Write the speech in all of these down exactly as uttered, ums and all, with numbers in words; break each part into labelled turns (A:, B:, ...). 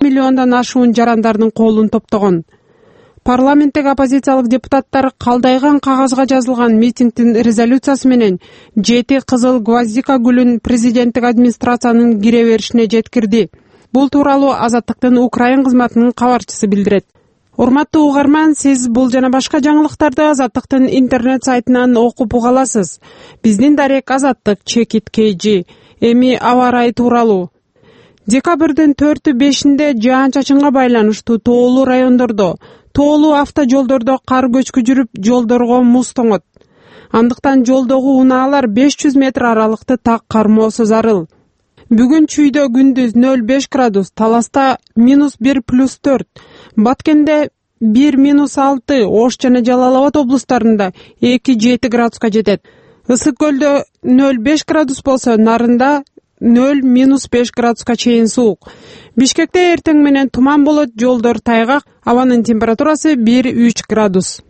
A: миллиондон ашуун жарандардын колун топтогон. Парламенттеги оппозициялык депутаттар калдайган кагазга жазылган митингдин резолюциясы менен жети кызыл гвоздика гүлүн президенттик администрациянын кире беришине жеткирди. Бул тууралуу Азаттыктын Украин кызматынын кабарчысы билдирет. Урматтуу угарман, сиз бул жана башка жаңылыктарды Азаттыктын интернет сайтынан окуп уга аласыз. Биздин дарек Азаттык чекит kg. Эми аба ырайы тууралуу. Декабрдын төртү бешинде жаан-чачынга байланыштуу тоолуу райондордо, тоолуу автожолдордо кар көчкү жүрүп, жолдорго муз тоңот. Андыктан жолдогу унаалар беш жүз метр аралыкты так кармоосу зарыл. Бүгүн Чүйдө күндүз нөл беш градус, Таласта минус бир плюс төрт, Баткенде бир минус алты, Ош жана Жалал Абад облустарында эки жети градуска жетет. Ысык көлдө нөл беш градус болсо, Нарында нөл минус беш градуска чейин суук. Бишкекте эртең менен туман болот, жолдор тайгак, абанын температурасы бир үч градус.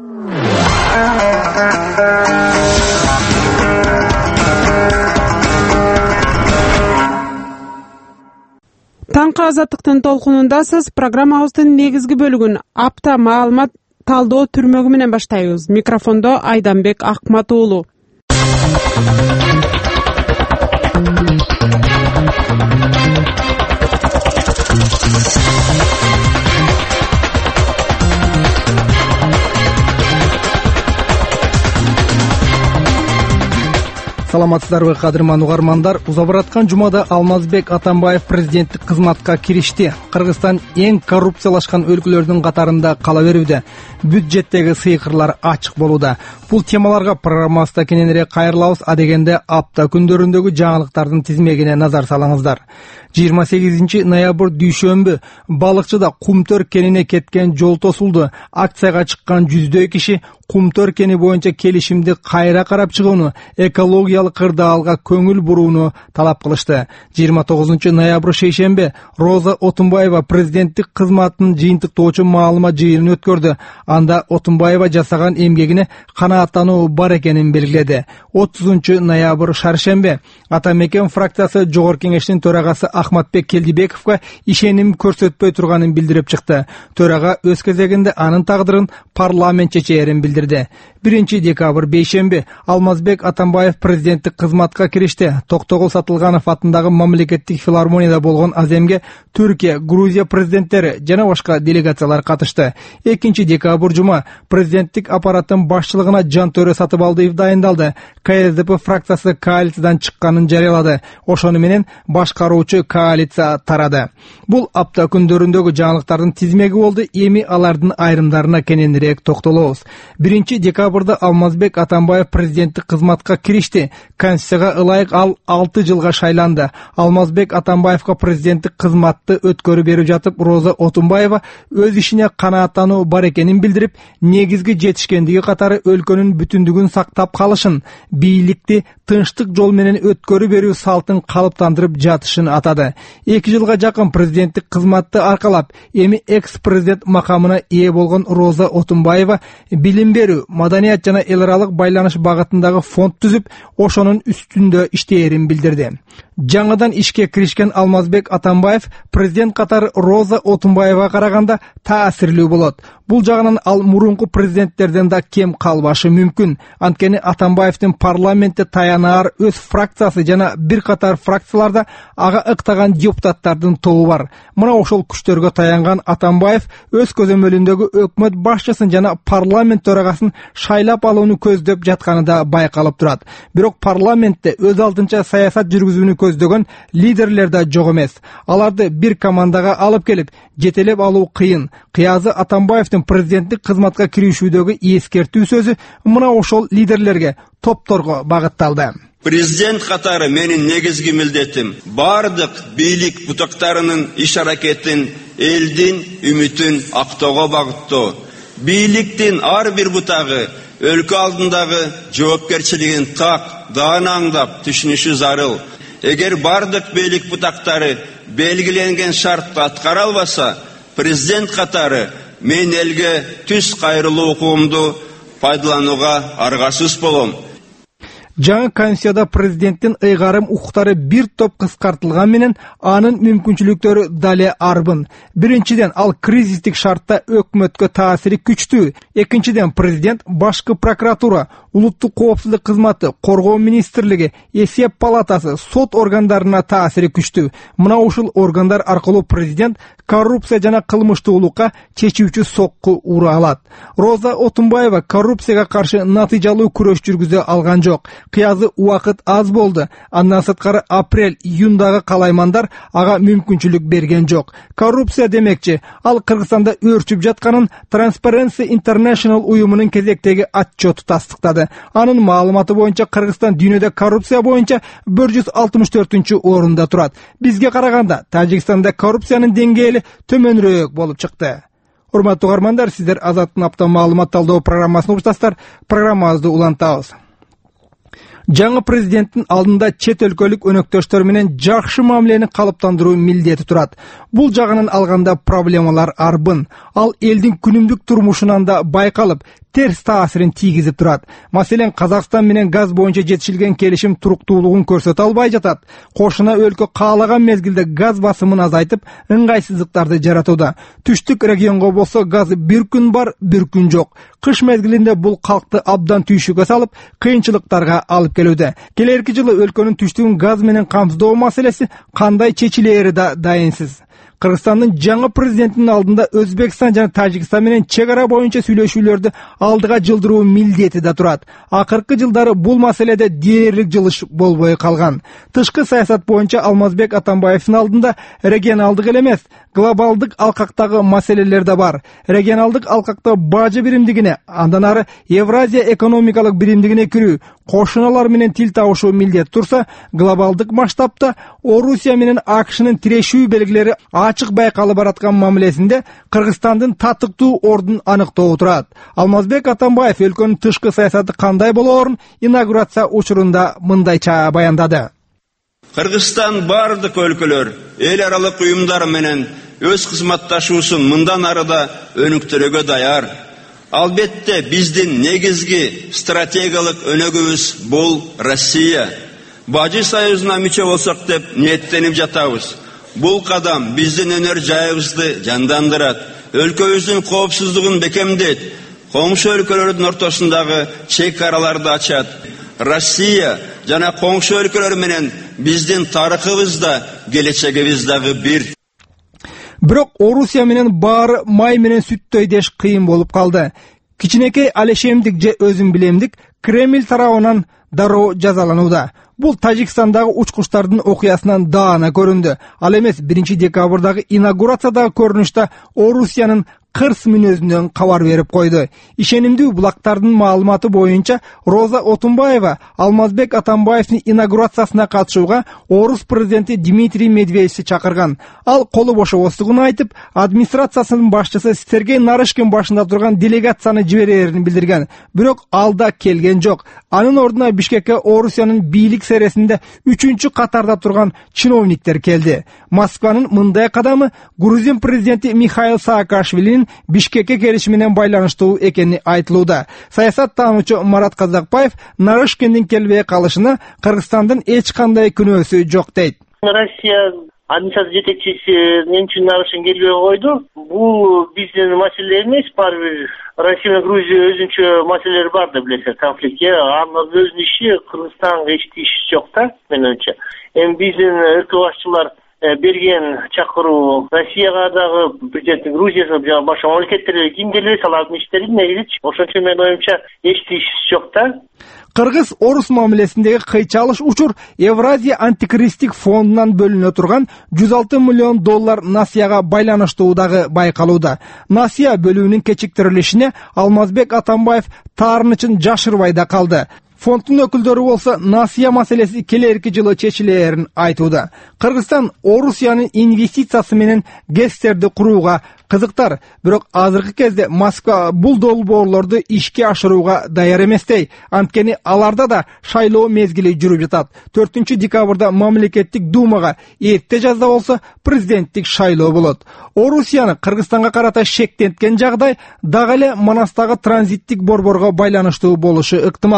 A: Таңкы Азаттыктын толкунундасыз. Программабыздын негизги бөлүгүн апта маалымат талдоо түрмөгү менен баштайбыз. Микрофондо Айданбек Акмат уулу.
B: Саламатсыздарбы, кадырман угармандар. Узабыраткан жумада Алмазбек Атамбаев президенттик кызматка киришти. Кыргызстан эң коррупциялашкан өлкөлөрдүн катарында кала берүүдө. Бюджеттеги сыйкырлар ачык болууда. Бул темаларга программабызда кененирээк кайрылабыз. Адегенде апта күндөрүндөгү жаңылыктардын тизмегине назар салыңыздар. жыйырма сегизинчи ноябрь дүйшөмбү балыкчыда Кумтөр кенине кеткен жол тосулду. Акцияга чыккан жүздөй киши Кумтөр кени боюнча келишимди кайра карап чыгууну, экологиялык кырдаалга көңүл бурууну талап кылышты. жыйырма тогузунчу ноябрь шейшембе Роза Отунбаева президенттик кызматынын жыйынтыктоочу маалымат жыйынын өткөрдү. Анда Отунбаева жасаган эмгегине канааттануу бар экенин белгиледи. отузунчу ноябрь шаршембе Атамекен фракциясы Жогорку кеңештин төрагасы Ахматбек Келдибековго ишеним көрсөтпөй турганын билдирип чыкты. Төрага өз кезегинде анын тагдырын парламент чечээрин билдирди. биринчи декабрь бейшемби Алмазбек Атамбаев президенттик кызматка киришти. Токтогул Сатылганов атындагы мамлекеттик филармонияда болгон аземге Түркия, Грузия президенттери жана башка делегациялар катышты. экинчи декабрь жума президенттик аппараттын башчылыгына Жантөрө Сатыбалдиев дайындалды. КСДП фракциясы коалициядан чыкканын жарыялады. Ошону менен башкаруучу коалиция тарады. Бул апта күндөрүндөгү жаңылыктардын тизмеги болду. Эми алардын айрымдарына кененирээк токтолобуз. биринчи декабрда Алмазбек Атамбаев президенттик кызматка киришти. Конституцияга ылайык ал алты жылга шайланды. Алмазбек Атамбаевга президенттик кызматты өткөрүп берип жатып, Роза Отунбаева өз ишине канааттануу бар экенин билдирип, негизги жетишкендиги катары өлкөнүн бүтүндүгүн сактап калышын, бийликти тынчтык жол менен өткөрүп берүү салтын калыптандырып жатышын атады. эки жылга жакын президенттик кызматты аркалап, эми экс-президент макамына ээ болгон Роза Отунбаева билим берүү, маданият жана эл аралык байланыш багытындагы фонд түзүп, ошонун үстүндө иштээрин билдирди. Жаңадан ишке киришкен Алмазбек Атамбаев президент катары Роза Отунбаевага караганда таасирлүү болот. Бул жагынан ал мурунку президенттерден да кем калбашы мүмкүн. Анткени Атамбаевдин парламентте таянаар өз фракциясы жана бир катар фракцияларда ага ыктаган депутаттардын тобу бар. Мына ошол күчтөргө таянган Атамбаев өз көзөмөлүндөгү өкмөт башчысын жана парламент төрагасын шайлап алууну көздөп жатканы да байкалып турат. Бирок парламентте өз алдынча саясат жүргүзүүнү көздөгөн лидерлер да жок эмес. Аларды бир командага алып келип, жетелеп алуу кыйын. Кыязы Атамбаевдин президенттик кызматка киришүүдөгү эскертүү сөзү мына ошол лидерлерге, топторго багытталды.
C: Президент катары менин негизги милдетим бардык бийлик бутактарынын иш аракетин элдин үмүтүн актоого багыттоо. Бийликтин ар бир бутагы өлкө алдындагы жоопкерчилигин так, даана аңдап түшүнүшү зарыл. Эгер бардык бийлик бутактары белгиленген шартты аткара албаса, президент катары мен элге түз кайрылуу укугумду пайдаланууга аргасыз болом.
B: Жаңы конституцияда президенттин ыйгарым укуктары бир топ кыскартылган менен анын мүмкүнчүлүктөрү дале арбын. Биринчиден, ал кризистик шартта өкмөткө таасири күчтүү. Экинчиден, президент башкы прокуратура, улуттук коопсуздук кызматы, коргоо министрлиги, эсеп палатасы, сот органдарына таасири күчтүү. Мына ушул органдар аркылуу президент коррупция жана кылмыштуулукка чечүүчү сокку ура алат. Роза Отунбаева коррупцияга каршы натыйжалуу күрөш жүргүзө алган жок. Кыязы убакыт аз болду. Андан сырткары апрель-июндагы калаймандар ага мүмкүнчүлүк берген жок. Коррупция демекчи, ал Кыргызстанда өрчүп жатканын Transparency International уюмунун кезектеги отчету тастыктады. Анын маалыматы боюнча Кыргызстан дүйнөдө коррупция боюнча бир жүз алтымыш төртүнчү орунда турат. Бизге караганда Тажикстанда коррупциянын деңгээли төмөнүрөөк болуп чыкты. Урматтуу угармандар, сиздер Азаттын апта маалымат талдоо программасын угуштасыздар. Программабызды улантабыз. Жаңы президенттин алдында чет өлкөлүк өнөктөштөр менен жакшы мамилени калыптандыруу милдети турат. Бул жагынан алганда проблемалар арбын. Ал элдин күнүмдүк турмушунан да байкалып, терс таасирин тийгизип турат. Маселен, Казакстан менен газ боюнча жетишилген келишим туруктуулугун көрсөтө албай жатат. Кошуна өлкө каалаган мезгилде газ басымын азайтып, ыңгайсыздыктарды жаратууда. Түштүк регионго болсо газ бир күн бар, бир күн жок. Кыш мезгилинде бул калкты абдан түйшүккө салып, кыйынчылыктарга алып келүүдө. Келерки жылы өлкөнүн түштүгүн газ менен камсыздоо маселеси кандай чечилери да дайынсыз. Кыргызстандын жаңы президентинин алдында Өзбекстан жана Тажикстан менен чек ара боюнча сүйлөшүүлөрдү алдыга жылдыруу милдети да турат. Акыркы жылдары бул маселеде дээрлик жылыш болбой калган. Тышкы саясат боюнча Алмазбек Атамбаевдин алдында регионалдык эле эмес, глобалдык алкактагы маселелер да бар. Регионалдык алкакта бажы биримдигине, андан ары Евразия экономикалык биримдигине кирүү, кошуналар менен тил табышуу милдет турса, глобалдык масштабта Орусия менен АКШнын тирешүү белгилери ачык байкалып бараткан мамилесинде Кыргызстандын татыктуу ордун аныктоо турат. Алмазбек Атамбаев өлкөнүн тышкы саясаты кандай болоорун инаугурация учурунда мындайча баяндады.
C: Кыргызстан бардык өлкөлөр, эл аралык уюмдар менен өз кызматташуусун мындан ары да өнүктүрүүгө даяр. Албетте биздин негизги стратегиялык өнөгүбүз бул Россия. Бажы союзуна мүчө болсок деп ниеттенип жатабыз. Бул кадам биздин өнөр жайыбызды жандандырат, өлкөбүздүн коопсуздугун бекемдейт, коңшу өлкөлөрдүн ортосундагы чек араларды ачат. Россия жана коңшу өлкөлөр менен биздин тарыхыбыз да келечегибиз дагы бир.
B: Бирок Орусия менен баары май менен сүттөй деш кыйын болуп калды. Кичинекей алешемдик же өзүм билемдик Кремль тарабынан дароо жазаланууда. Бул Тажикстандагы учкучтардын окуясынан даана көрүндү. Ал эмес биринчи декабрдагы инаугурациядагы көрүнүштө Орусиянын кырс мүнөзүнөн кабар берип койду. Ишенимдүү булактардын маалыматы боюнча Роза Отунбаева Алмазбек Атамбаевдин инаугурациясына катышууга орус президенти Дмитрий Медведевди чакырган. Ал колу бошобостугун айтып, администрациясынын башчысы Сергей Нарышкин башында турган делегацияны жиберерин билдирген. Бирок ал да келген жок. Анын ордуна Бишкекке Орусиянын бийлик сересинде үчүнчү катарда турган чиновниктер келди. Москванын мындай кадамы Грузин президенти Михаил Саакашвилинин Бишкекке келиши менен байланыштуу экени айтылууда. Саясат таануучу Марат Казакбаев Нарышкиндин келбей калышына Кыргызстандын эч кандай күнөөсү жок дейт.
D: Россия администрация жетекчиси эмне үчүн Нарышкин келбей койду? Бул биздин маселе эмес, баары Россия менен Грузия өзүнчө маселелери бар да билесиз, конфликтке. Анын өзүнүн иши Кыргызстанга эч тиеши жок да, менимче. Эми биздин өлкө башчылар берген чакыруу Россияга дагы президенттин Грузияга жана башка мамлекеттерге ким келбесе алардын иштери негизичи. Ошончо менин оюмча эч тиеши жок да.
B: Кыргыз-орус мамилесиндеги кыйчалыш учур Евразия антикризистик фондунан бөлүнө турган жүз алты миллион доллар насыяга байланыштуу дагы байкалууда. Насыя бөлүүнүн кечиктирилишине Алмазбек Атамбаев таарынычын жашырбай да калды. Фонддун өкүлдөрү болсо насыя маселеси келерки жылы чечилерин айтууда. Кыргызстан Орусиянын инвестициясы менен ГЭСтерди курууга кызыктар, бирок азыркы кезде Москва бул долбоорлорду ишке ашырууга даяр эместей. Анткени аларда да шайлоо мезгили жүрүп жатат. төртүнчү декабрда мамлекеттик думага, эрте жазда болсо президенттик шайлоо болот. Орусияны Кыргызстанга карата шектенткен жагдай дагы эле Манастагы транзиттик борборго байланыштуу болушу ыктымал.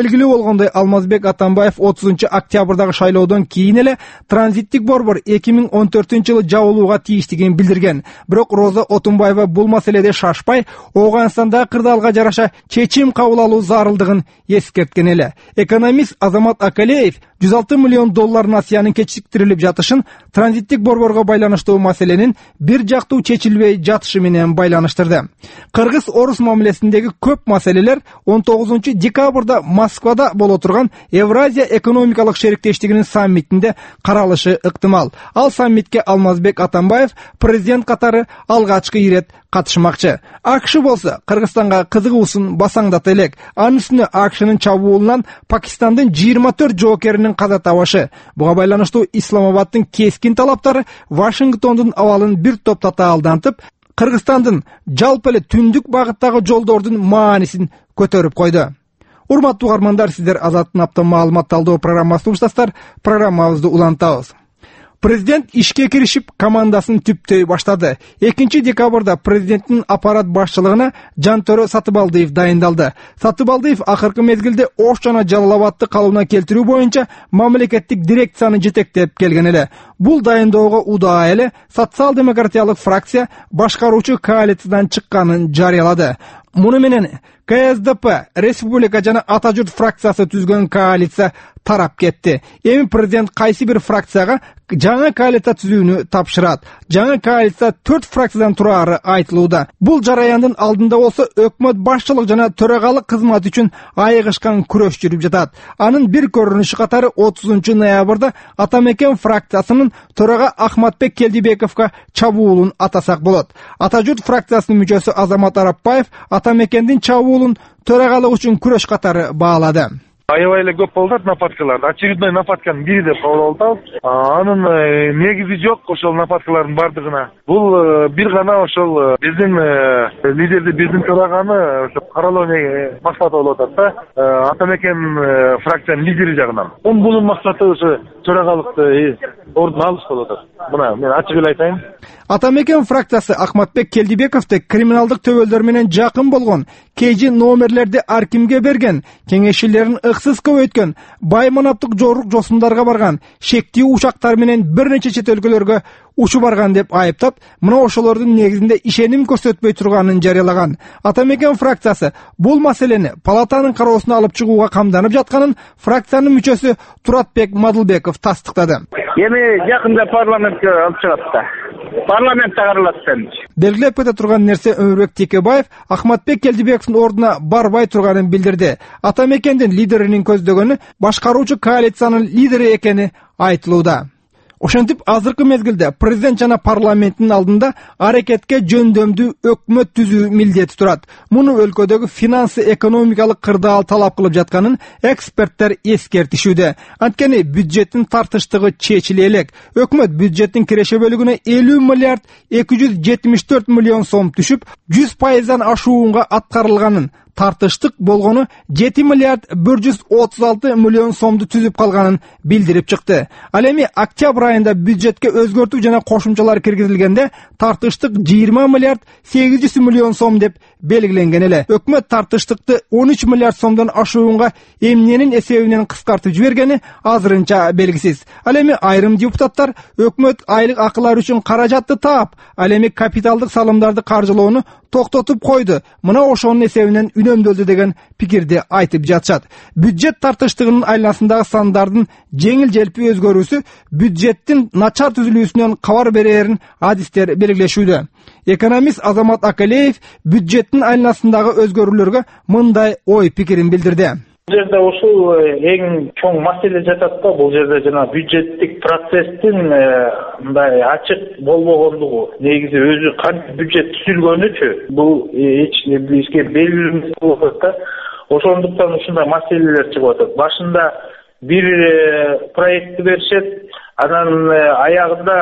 B: белгилүү болгондой, Алмазбек Атамбаев отузунчу октябрдагы шайлоодон кийин эле транзиттик борбор эки миң он төртүнчү жылы жабылууга тийиштигин билдирген. Бирок Роза Отунбаева бул маселеде шашпай, Ооганстандагы кырдаалга жараша чечим кабыл алуу зарылдыгын эскерткен эле. Экономист Азамат Акалеев жүз алты миллион доллар насыянын кечиктирилип жатышын транзиттик борборго байланыштуу маселенин бир жактуу чечилбей жатышы менен байланыштырды. Кыргыз-орус мамилесиндеги көп маселелер он тогузунчу декабрда Москвада боло турган Евразия экономикалык шериктештигинин саммитинде каралышы ыктымал. Ал саммитке Алмазбек Атамбаев президент катары алгачкы ирет катышмакчы. АКШ болсо Кыргызстанга кызыгуусун басаңдата элек. Анын үстүнө АКШнын чабуулунан Пакистандын жыйырма төрт жоокеринин каза табышы. Буга байланыштуу Исламабаддын кескин талаптары Вашингтондун абалын бир топ татаалдантып, Кыргызстандын жалпы эле түндүк багыттагы жолдордун маанисин көтөрүп койду. Урматтуу угармандар, сиздер Азаттын апта маалымат талдоо программасын уктасыздар. Программабызды улантабыз. Президент ишке киришип, командасын түптөй баштады. экинчи декабрда президенттин аппарат башчылыгына Жантөрө Сатыбалдиев дайындалды. Сатыбалдиев акыркы мезгилде Ош жана Жалал Абадты калыбына келтирүү боюнча мамлекеттик дирекцияны жетектеп келген эле. Бул дайындоого удаа эле социал-демократиялык фракция башкаруучу коалициядан чыкканын жарыялады. Муну менен КСДП, Республика жана Ата журт фракциясы түзгөн коалиция тарап кетти. Эми президент кайсы бир фракцияга жаңы коалиция түзүүнү тапшырат. Жаңы коалиция төрт фракциядан турары айтылууда. Бул жараяндын алдында болсо өкмөт башчылык жана төрагалык кызмат үчүн айыгышкан күрөш жүрүп жатат. Анын бир көрүнүшү катары отузунчу ноябрда Атамекен фракциясынын төрага Ахматбек Келдибековго чабуулун атасак болот. Ата журт фракциясынын мүчөсү Азамат Арапбаев Атамекендин чабуулун төрагалык үчүн күрөш катары баалады.
E: Аябай эле көп болду нападкалар. Очередной нападканын бири деп кабыл алды. Анын негизи жок ошол нападкалардын бардыгына. Бул бир гана ошол биздин лидерди, биздин төраганы ошо каралоо максаты болуп атат да. Атамекен фракциянын лидери жагынан. Бунун максаты ошо төрагалыкты ордун алыш болуп атат. Мына мен ачык эле айтайын.
B: Атамекен фракциясы Ахматбек Келдибековду криминалдык төбөлдөр менен жакын болгон, кейжи номерлерди аркимге берген, кеңешчилерин ыксыз көбөйткөн, байманаптык жорук жосундарга барган, шектүү учактар менен бир нече чет өлкөлөргө учуп барган деп айыптап, мына ошолордун негизинде ишеним көрсөтпөй турганын жарыялаган. Атамекен фракциясы бул маселени палатанын кароосуна алып чыгууга камданып жатканын фракциянын мүчөсү Туратбек Мадылбеков тастыктады.
F: Эми жакында парламентке алып чыгат да. Парламентте каралат эми.
B: Белгилеп кете турган нерсе, Өмүрбек Текебаев Ахматбек Келдибековдун ордуна барбай турганын билдирди. Атамекендин лидеринин көздөгөнү башкаруучу коалициянын лидери экени айтылууда. Ошентип, азыркы мезгилде президент жана парламенттин алдында аракетке жөндөмдүү өкмөт түзүү милдети турат. Муну өлкөдөгү финансы экономикалык кырдаал талап кылып жатканын эксперттер эскертишүүдө. Анткени бюджеттин тартыштыгы чечиле элек. Өкмөт бюджеттин киреше бөлүгүнө элүү миллиард эки жүз жетимиш төрт миллион сом түшүп, жүз пайыздан ашуунга аткарылганын, тартыштык болгону жети миллиард бир жүз отуз алты миллион сомду түзүп калганын билдирип чыкты. Ал эми октябрь айында бюджетке өзгөртүү жана кошумчалар киргизилгенде тартыштык жыйырма миллиард сегиз жүз миллион сом деп белгиленген эле. Өкмөт тартыштыкты он үч миллиард сомдон ашуунга эмненин эсебинен кыскартып жибергени азырынча белгисиз. Ал эми айрым депутаттар өкмөт айлык акылар үчүн каражатты таап, ал эми капиталдык салымдарды каржылоону токтотуп койду. Мына ошонун эсебинен үнөмдөлдү деген пикирди айтып жатышат. Бюджет тартыштыгынын айланасындагы сандардын жеңил желпи өзгөрүүсү бюджеттин начар түзүлүүсүнөн кабар берерин адистер белгилешүүдө. Экономист Азамат Акалеев бюджеттин айланасындагы өзгөрүүлөргө мындай ой пикирин билдирди.
F: Бул жерде ушул эң чоң маселе жатат да. Бул жерде жана бюджеттик процесстин мындай ачык болбогондугу, негизи өзү кантип бюджет түзүлгөнүчү бул эч бизге белгилүү болуп атат да. Ошондуктан ушундай маселелер чыгып атат. Башында бир проектти беришет, анан аягында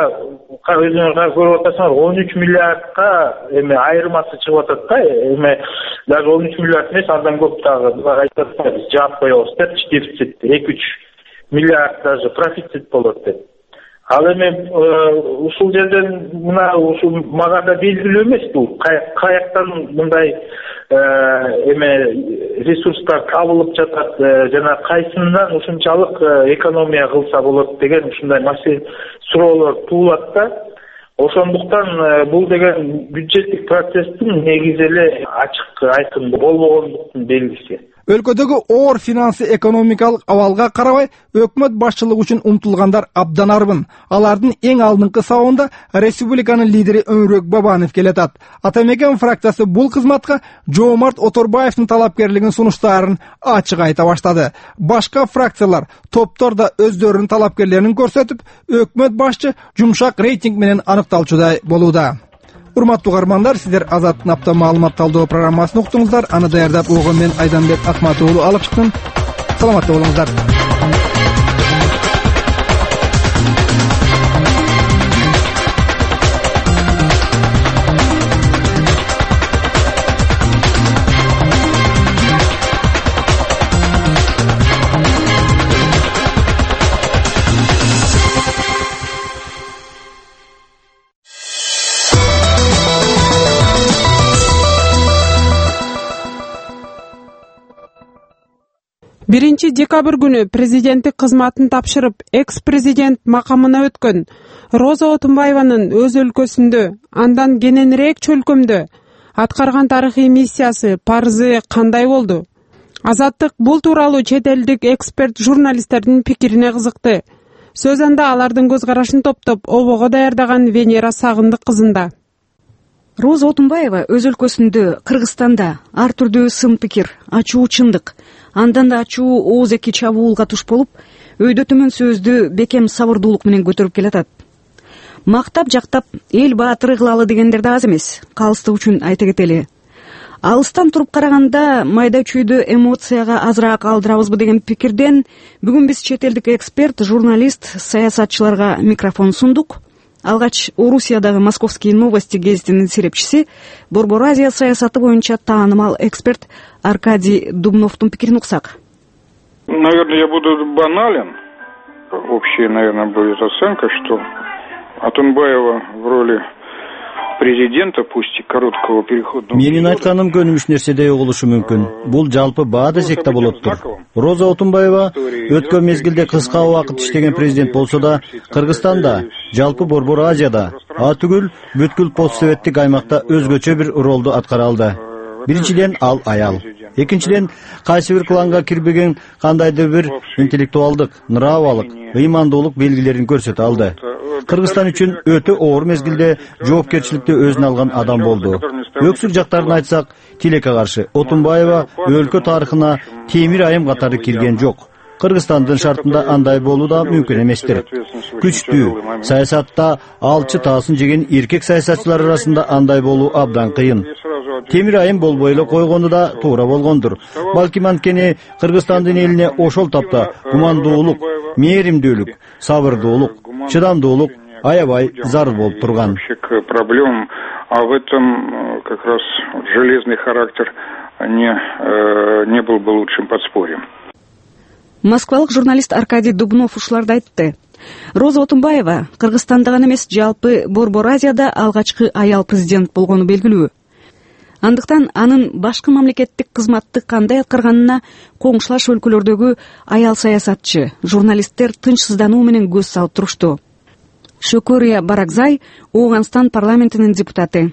F: өзүңөр көрүп атасыңар он үч миллиардка эми айырмасы чыгып атат да. Эми даже он үч миллиард эмес, андан көп дагы айтат да, биз жаап коебуз депчи, дефицит эки үч миллиард даже профицит болот деп. Ал эми ушул жерден мына ушул мага да белгилүү эмес бул каяктан мындай эме ресурстар табылып жатат жана кайсынан ушунчалык экономия кылса болот деген ушундай маселе суроолор туулат да. Ошондуктан бул деген бюджеттик процесстин негизи эле ачык айкын болбогондуктун белгиси.
B: Өлкөдөгү оор финансы экономикалык абалга карабай, өкмөт башчылыгы үчүн умтулгандар абдан арбын. Алардын эң алдыңкы сабында республиканын лидери Өмүрбек Бабанов келатат. Ата Мекен фракциясы бул кызматка Жоомарт Оторбаевдин талапкерлигин сунуштарын ачык айта баштады. Башка фракциялар топтор да өздөрүнүн талапкерлерин көрсөтүп, өкмөт башчы жумшак рейтинг менен аныкталчудай болууда. Урматтуу угармандар, сиздер Азаттын апта маалымат талдоо программасын уктуңуздар. Аны даярдап угун мен Айданбек Акмат уулу алып чыктым. Саламатта болуңуздар.
A: биринчи декабрь күнү президенттик кызматын тапшырып, экс-президент макамына өткөн Роза Отунбаеванын өз өлкөсүндө, андан кененирээк чөлкөмдө аткарган тарыхый миссиясы, парызы кандай болду? Азаттык бул тууралуу чет элдик эксперт журналисттердин пикирине кызыкты. Сөз анда алардын көз карашын топтоп, обого даярдаган Венера Сагындык кызында.
G: Роза Отунбаева өз өлкөсүндө, Кыргызстанда ар түрдүү сын пикир, ачуу чындык, андан да ачуу ооз-эки чабуулга туш болуп, өйдө төмөн сөздү бекем сабырдуулук менен көтөрүп келатат. Мактап жактап эл баатыры кылалы дегендер да аз эмес, калыстык үчүн айта кетели. Алыстан туруп караганда майда чүйдө эмоцияга азыраак алдырабызбы деген пикирден бүгүн биз чет элдик эксперт, журналист, саясатчыларга микрофон сундук. Алгач Орусиядагы Московские новости гезитинин серепчиси, Борбор Азия саясаты боюнча таанымал эксперт Аркадий Дубновдун пикирин уксак.
H: Наверное, я буду банален. Общая, наверное, будет оценка, что Атунбаева в роли президента, пусть и короткого переходного...
I: Менин айтканым көнүмүш нерседей угулушу мүмкүн. Бул жалпы баа десекте болоттур. Роза Отунбаева өткөн мезгилде кыска убакыт иштеген президент болсо да, Кыргызстанда, жалпы Борбор Азияда, а түгүл бүткүл постсоветтик аймакта өзгөчө бир ролду аткара алды. Биринчиден ал аял. Экинчиден кайсы бир кланга кирбеген кандайдыр бир интеллектуалдык, нравалык, ыймандуулук белгилерин көрсөтө алды. Кыргызстан үчүн өтө оор мезгилде жоопкерчиликти өзүнө алган адам болду. Өксүк жактарын айтсак, тилекке каршы Отунбаева өлкө тарыхына темир айым катары кирген жок. Кыргызстандын шартында андай болуу да мүмкүн эместир. Күчтүү саясатта алчы таасын жеген эркек саясатчылар арасында андай болуу абдан кыйын. Темир айым болбой эле койгону да туура болгондур. Балким анткени Кыргызстандын элине ошол тапта гумандуулук, мээримдүүлүк, сабырдуулук, чыдамдуулук аябай зарыл болуп турган.
H: Проблем, а в этом как раз железный характер не не был бы лучшим подспорьем.
G: Москвалык журналист Аркадий Дубнов ушуларды айтты. Роза Отунбаева Кыргызстанда гана эмес, жалпы Борбор Азияда алгачкы аял президент болгону белгилүү. Андыктан анын башкы мамлекеттик кызматты кандай аткарганына коңшулаш өлкөлөрдөгү аял саясатчы, журналисттер тынчсыздануу менен көз салып турушту. Шөкөрия Баракзай, Ооганстан парламентинин депутаты.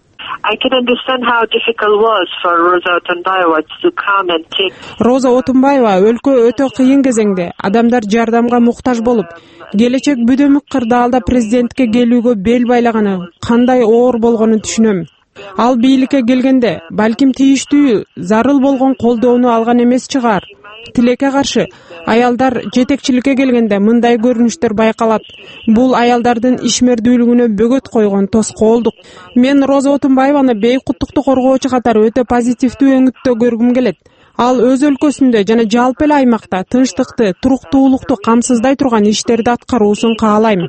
J: I can understand how difficult was for Rosa Otunbayeva to come and take.
A: Роза Отунбаева өлкө өтө кыйын кезеңде адамдар жардамга муктаж болуп, келечек бүдөмүк кырдаалда президентке келүүгө бел байлаганы кандай оор болгонун түшүнөм. Ал бийликке келгенде балким тийиштүү, зарыл болгон колдоону алган эмес чыгар. Тилекке каршы аялдар жетекчиликке келгенде мындай көрүнүштөр байкалат. Бул аялдардын ишмердүүлүгүнө бөгөт койгон тоскоолдук. Мен Роза Отунбаеваны бейкуттукту коргоочу катары өтө позитивдүү өңүттө көргүм келет. Ал өз өлкөсүндө жана жалпы эле аймакта тынчтыкты, туруктуулукту камсыздай турган иштерди аткаруусун каалайм.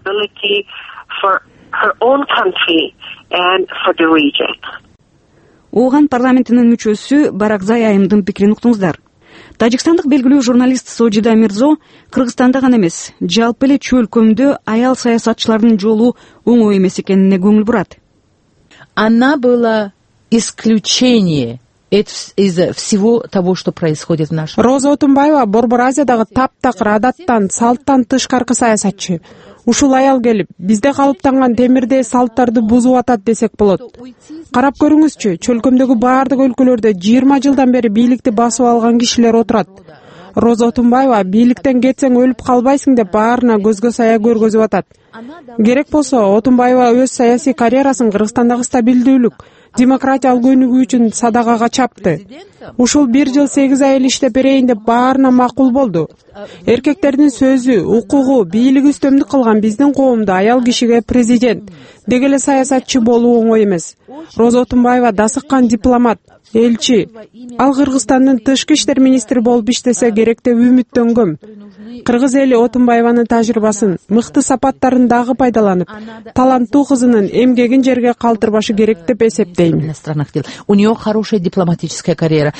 G: Ооган парламентинин мүчөсү Баракзай айымдын пикирин уктуңуздар. Тажикстандык белгилүү журналист Сожида Мирзо Кыргызстанда гана эмес, жалпы эле чөлкөмдө аял саясатчылардын жолу оңой эмес экенине көңүл бурат.
K: Она была исключение из всего того, что происходит в нашем.
A: Роза Отунбаева Борбор Азиядагы таптакыр адаттан, салттан тышкаркы саясатчы. Ушул аял келип, бизде калыптанган темирдей салттарды бузуп атат десек болот. Карап көрүңүзчү, чөлкөмдөгү баардык өлкөлөрдө жыйырма жылдан бери бийликти басып алган кишилер отурат. Роза Отунбаева бийликтен кетсең өлүп калбайсың деп баарына көзгө сая көргөзүп атат. Керек болсо Отунбаева өз саясий карьерасын Кыргызстандагы стабилдүүлүк, демократиялык өнүгүү үчүн садагага чапты. Ушул бир жыл сегиз ай эл иштеп берейин деп баарына макул болду. Эркектердин сөзү, укугу, бийлиги үстөмдүк кылган биздин коомдо аял кишиге президент, деги эле саясатчы болуу оңой эмес. Роза Отунбаева дасыккан дипломат, элчи. Ал Кыргызстандын тышкы иштер министри болуп иштесе керек деп үмүттөнгөм. Кыргыз эли Отунбаеванын тажрыйбасын, мыкты сапаттарын дагы пайдаланып, таланттуу кызынын эмгегин жерге калтырбашы керек деп эсептейм.
K: У нее хорошая дипломатическая карьера.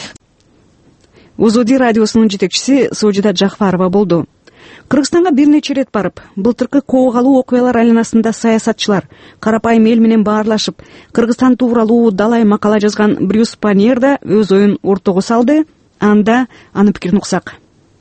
G: Узоди радиосунун жетекчиси Сожида Жахфарова болду. Кыргызстанга бир нече ирет барып, былтыркы коогалуу окуялар айланасында саясатчылар карапайым эл менен баарлашып, Кыргызстан тууралуу далай макала жазган Брюс Паньер да өз оюн ортого салды. Анда анын пикирин уксак.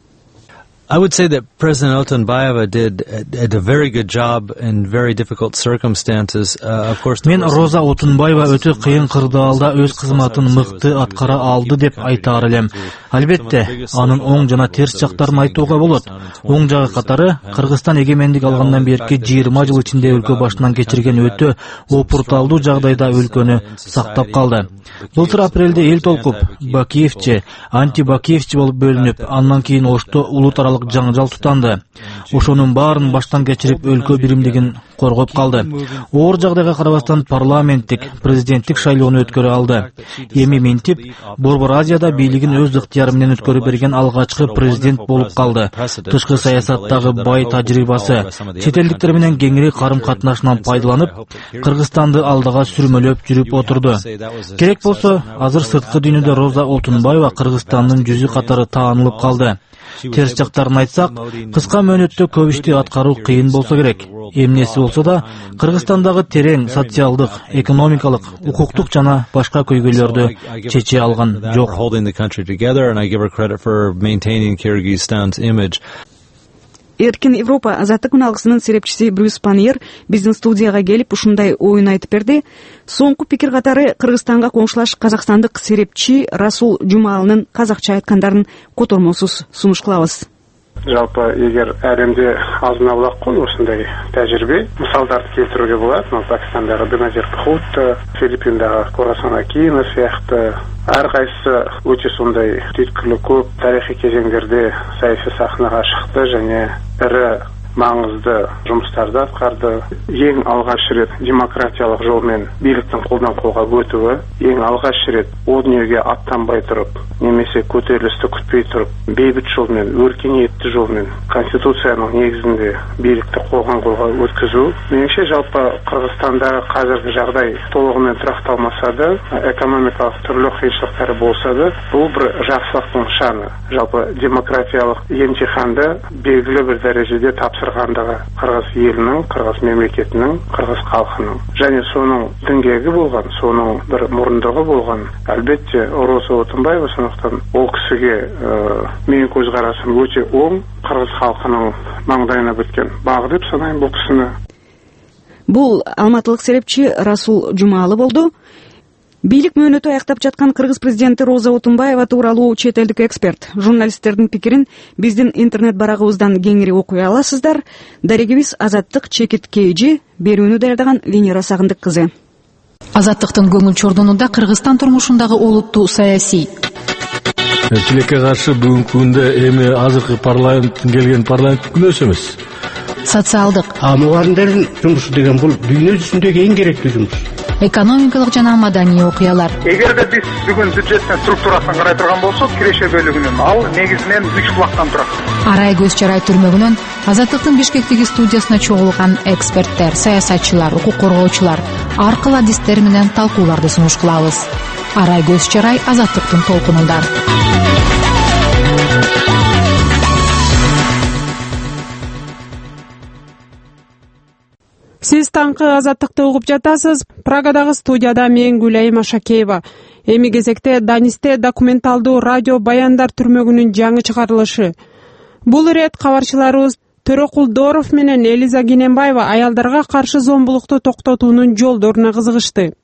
L: I would say that President Otunbayeva did did a very good job in very difficult circumstances. Uh, of course,
M: мен Роза Отунбаева өтө кыйын кырдаалда өз кызматын мыкты аткара алды деп айтаар элем. Албетте, анын оң жана терс жактарын айтууга болот. Оң жагы катары Кыргызстан эгемендик алгандан берки жыйырма жыл ичинде өлкө башынан кечирген өтө опурталдуу жагдайда өлкөнү сактап калды. Былтыр апрелде эл толкуп, Бакиевчи, анти-Бакиевчи болуп бөлүнүп, андан кийин Ошто улутаралык жаңжал тутанды. Ошонун баарын баштан кечирип өлкө биримдигин коргоп калды. Оор жагдайга карабастан парламенттик, президенттик шайлоону өткөрө алды. Эми минтип, Борбор Азияда бийлигин өз ыктыяры менен өткөрүп берген алгачкы президент болуп калды. Тышкы саясаттагы бай тажрыйбасы, чет элдиктер менен кеңири карым-катнашынан пайдаланып, Кыргызстанды алдыга сүрмөлөп жүрүп отурду. Керек болсо, азыр сырткы дүйнөдө Роза Отунбаева Кыргызстандын жүзү катары таанылып калды. Терс жактарын айтсак, кыска мөөнөттө көп ишти аткаруу кыйын болсо керек. Эмнеси болсо да, Кыргызстандагы терең социалдык, экономикалык, укуктук жана башка көйгөйлөрдү чече алган жок.
G: Эркин Европа азаттык үналгысынын серепчиси Брюс Паньер биздин студияга келип ушундай оюн айтып берди. Соңку пикир катары Кыргызстанга коңшулаш казакстандык серепчи Расул Жумалынын казакча айткандарын котормосуз сунуш кылабыз.
N: Жалпы эгер әлемде азына булак кой ушундай тажрыйба, мисалдарды келтирүүгө болот. Пакистандагы Беназир Бхутто, Филиппиндагы Курасан Акинов сыяктуу ар кайсы өтө сондай түйткүлүү көп тарыхый кезеңдерде саясий сахнага чыкты жана ири маңызды жумуштарды аткарды. Эң алгач рет демократиялык жол менен бийликтин колдон колго өтүүгө, эң алгач рет о дүйнөгө аттанбай туруп, немесе көтөрүлүштү күтпөй туруп, бейбит жол менен, өркениеттүү жол менен конституциянын негизинде бийликти колдон колго өткөзүү. Менимче жалпы Кыргызстандагы азыркы жагдай толугу менен туракталмаса да, экономикалык түрлүү кыйынчылыктары болсо да, бул бир жакшылыктын нышаны. Жалпы демократиялык эмтиханды белгилүү бир дарежеде тапшыргандыгы Кыргыз элинин, Кыргыз мемлекетинин, Кыргыз калкынын және сонун деңгээги болгон, сонун бир мурындыгы болгон албетте Роза Отунбаева. Сондуктан ол кишиге менин көз карашым өтө оң, Кыргыз калкынын маңдайына бүткен баг деп санайм бул кишини.
G: Бул алматылык серепчи Расул Жумалы болду. Бийлик мөөнөтү аяктап жаткан Кыргыз президенти Роза Отунбаева тууралуу чет элдик эксперт, журналисттердин пикирин биздин интернет барагыбыздан кеңири окуй аласыздар. Дарегибиз Азаттык Чекит Кейжи, берүүнү даярдаган Венера Сагындык кызы.
O: Азаттыктын көңүл чордонунда Кыргызстан турмушундагы олуттуу саясий.
P: Тилекке каршы бүгүнкү күндө эми азыркы парламенттин келген парламенттик күнөөсү эмес.
O: Социалдык.
Q: А мугалимдердин жумушу деген бул дүйнө жүзүндөгү эң керектүү жумуш.
O: Экономикалык жана маданий окуялар.
E: Эгерде биз бүгүн бюджеттин структурасын карай турган болсок, киреше бөлүгүнүн ал негизинен үч булактан турат.
O: Арай көз чарай түрмөгүнөн Азаттыктын Бишкектеги студиясына чогулган эксперттер, саясатчылар, укук коргоочулар ар кыл адистер менен талкууларды сунуш кылабыз. Арай көз чарай Азаттыктын толкунунда.
A: Сиз таңкы азаттыкты угуп жатасыз. Прагадагы студияда мен Гүлайым Ашакеева. Эми кезекте Данисте документалдуу радио баяндар түрмөгүнүн жаңы чыгарылышы. Бул ирет кабарчыларыбыз Төрөкулдоров менен Элиза Гененбаева аялдарга каршы зомбулукту токтотуунун жолдоруна кызыгышты.